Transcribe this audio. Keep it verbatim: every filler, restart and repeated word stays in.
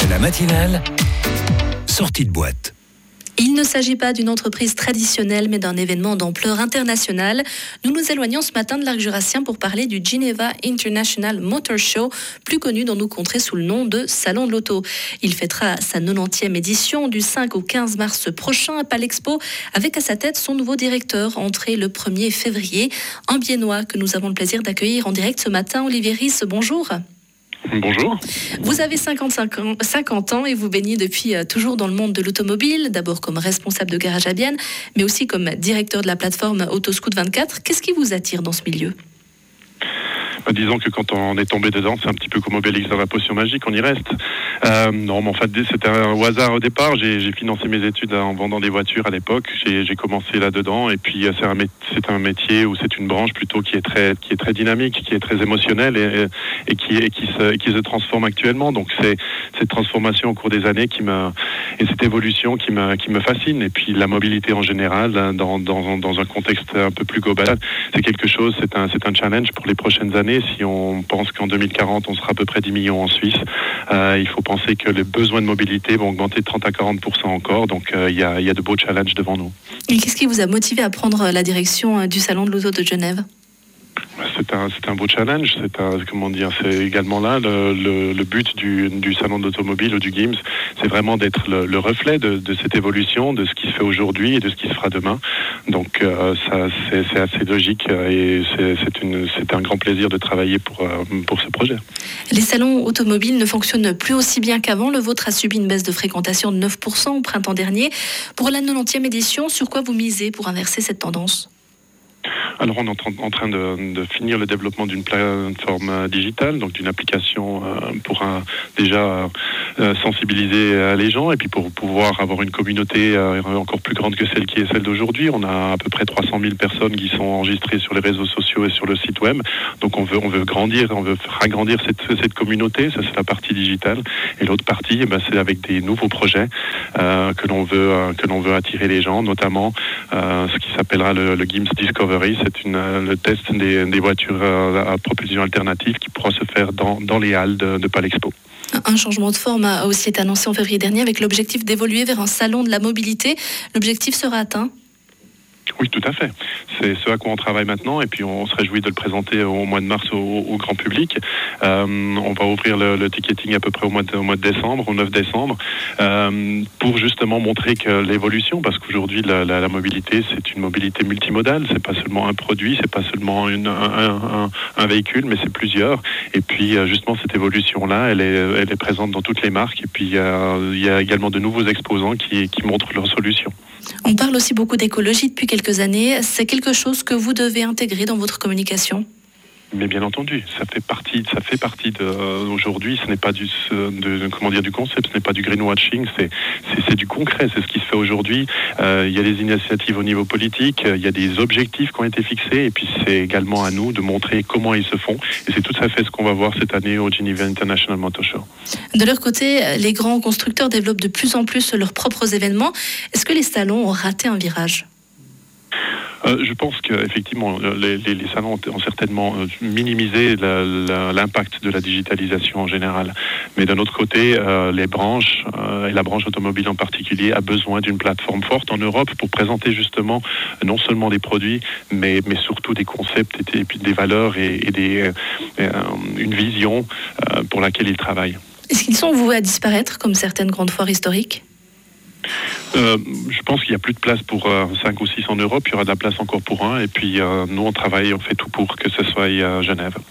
La matinale, sortie de boîte. Il ne s'agit pas d'une entreprise traditionnelle, mais d'un événement d'ampleur internationale. Nous nous éloignons ce matin de l'arc jurassien pour parler du Geneva International Motor Show, plus connu dans nos contrées sous le nom de Salon de l'Auto. Il fêtera sa quatre-vingtième édition du cinq au quinze mars prochain à Palexpo, avec à sa tête son nouveau directeur, entré le premier février, un Biennois que nous avons le plaisir d'accueillir en direct ce matin. Olivier Ries, bonjour. Bonjour. Vous avez cinquante-cinq ans, cinquante ans et vous baignez depuis euh, toujours dans le monde de l'automobile, d'abord comme responsable de garage à Bienne, mais aussi comme directeur de la plateforme Autoscout vingt-quatre. Qu'est-ce qui vous attire dans ce milieu ? Bah, disons que quand on est tombé dedans, c'est un petit peu comme Obélix dans la potion magique, on y reste. Euh, non, mais en fait, c'était un au hasard au départ. J'ai, j'ai financé mes études en vendant des voitures à l'époque. J'ai, j'ai commencé là-dedans, et puis c'est un, c'est un métier ou c'est une branche plutôt qui est très, qui est très dynamique, qui est très émotionnelle et, et, qui, et qui, se, qui se transforme actuellement. Donc c'est cette transformation au cours des années qui me, et cette évolution qui me, qui me fascine. Et puis la mobilité en général, dans, dans, dans un contexte un peu plus global, c'est quelque chose, c'est un, c'est un challenge pour les prochaines années. Si on pense qu'en deux mille quarante, on sera à peu près dix millions en Suisse, euh, il faut penser que les besoins de mobilité vont augmenter de trente à quarante pour cent encore. Donc, il euh, y, a, y a de beaux challenges devant nous. Et qu'est-ce qui vous a motivé à prendre la direction du Salon de l'Auto de Genève ? C'est un, c'est un beau challenge. C'est un, comment dire, c'est également là le, le, le but du, du salon d'automobile ou du Gims, c'est vraiment d'être le, le reflet de, de cette évolution, de ce qui se fait aujourd'hui et de ce qui se fera demain. Donc euh, ça, c'est, c'est assez logique et c'est, c'est, une, c'est un grand plaisir de travailler pour, euh, pour ce projet. Les salons automobiles ne fonctionnent plus aussi bien qu'avant. Le vôtre a subi une baisse de fréquentation de neuf pour cent au printemps dernier. Pour la quatre-vingtième édition, sur quoi vous misez pour inverser cette tendance ? Alors on est en train de, de finir le développement d'une plateforme digitale, donc d'une application euh, pour un, déjà euh, sensibiliser euh, les gens et puis pour pouvoir avoir une communauté euh, encore plus grande que celle qui est celle d'aujourd'hui. On a à peu près trois cent mille personnes qui sont enregistrées sur les réseaux sociaux et sur le site web. Donc on veut, on veut grandir, on veut agrandir cette, cette communauté. Ça c'est la partie digitale. Et l'autre partie, eh ben, c'est avec des nouveaux projets euh, que l'on veut, euh, que l'on veut attirer les gens, notamment euh, ce qui s'appellera le, le Gims Discovery. C'est une, le test des, des voitures à, à propulsion alternative qui pourra se faire dans, dans les halles de, de Palexpo. Un changement de forme a aussi été annoncé en février dernier avec l'objectif d'évoluer vers un salon de la mobilité. L'objectif sera atteint ? Oui, tout à fait. C'est ce à quoi on travaille maintenant et puis on se réjouit de le présenter au mois de mars au, au grand public. Euh, on va ouvrir le, le ticketing à peu près au mois de, au mois de décembre, au neuf décembre, euh, pour justement montrer que l'évolution, parce qu'aujourd'hui la, la, la mobilité c'est une mobilité multimodale, c'est pas seulement un produit, c'est pas seulement une, un, un, un véhicule, mais c'est plusieurs. Et puis justement cette évolution-là, elle est, elle est présente dans toutes les marques et puis euh, il y a également de nouveaux exposants qui, qui montrent leurs solutions. On parle aussi beaucoup d'écologie depuis quelques années. C'est quelque chose que vous devez intégrer dans votre communication ? Mais bien entendu, ça fait partie, ça fait partie de euh, aujourd'hui. Ce n'est pas du, de, comment dire, du concept, ce n'est pas du greenwashing, c'est, c'est, c'est du concret, c'est ce qui se fait aujourd'hui. Euh, il y a des initiatives au niveau politique, il y a des objectifs qui ont été fixés, et puis c'est également à nous de montrer comment ils se font. Et c'est tout à fait ce qu'on va voir cette année au Geneva International Motor Show. De leur côté, les grands constructeurs développent de plus en plus leurs propres événements. Est-ce que les salons ont raté un virage ? Euh, je pense qu'effectivement, les, les, les salons ont, ont certainement minimisé la, la, l'impact de la digitalisation en général. Mais d'un autre côté, euh, les branches, euh, et la branche automobile en particulier, a besoin d'une plateforme forte en Europe pour présenter justement non seulement des produits, mais, mais surtout des concepts et des, et puis des valeurs et, et des, euh, une vision euh, pour laquelle ils travaillent. Est-ce qu'ils sont voués à disparaître comme certaines grandes foires historiques ? Euh, je pense qu'il n'y a plus de place pour euh, cinq ou six en Europe, il y aura de la place encore pour un, et puis euh, nous on travaille, on fait tout pour que ce soit à Genève.